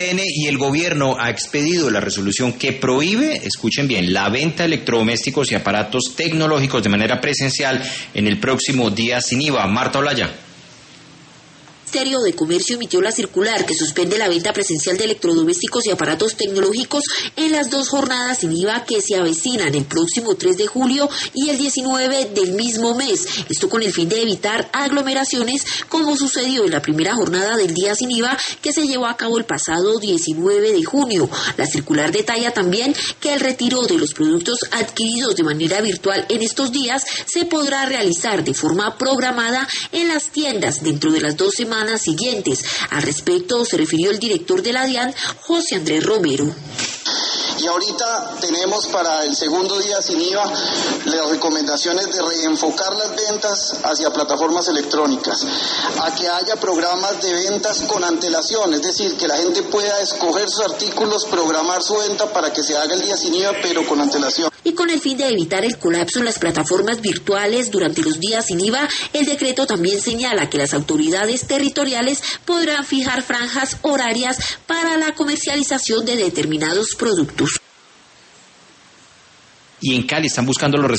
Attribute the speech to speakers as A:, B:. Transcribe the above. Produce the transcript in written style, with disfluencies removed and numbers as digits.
A: Y el gobierno ha expedido la resolución que prohíbe, escuchen bien, la venta de electrodomésticos y aparatos tecnológicos de manera presencial en el próximo día sin IVA. Marta Olaya.
B: El Ministerio de Comercio emitió la circular que suspende la venta presencial de electrodomésticos y aparatos tecnológicos en las 2 jornadas sin IVA que se avecinan el próximo 3 de julio y el 19 del mismo mes. Esto con el fin de evitar aglomeraciones como sucedió en la primera jornada del día sin IVA que se llevó a cabo el pasado 19 de junio. La circular detalla también que el retiro de los productos adquiridos de manera virtual en estos días se podrá realizar de forma programada en las tiendas dentro de las 2 semanas siguientes. Al respecto se refirió el director de la DIAN, José Andrés Romero.
C: Y ahorita tenemos para el segundo día sin IVA las recomendaciones de reenfocar las ventas hacia plataformas electrónicas, a que haya programas de ventas con antelación, es decir, que la gente pueda escoger sus artículos, programar su venta para que se haga el día sin IVA, pero con antelación.
B: Y con el fin de evitar el colapso en las plataformas virtuales durante los días sin IVA, el decreto también señala que las autoridades territoriales podrán fijar franjas horarias para la comercialización de determinados productos.
A: Y en Cali están buscando los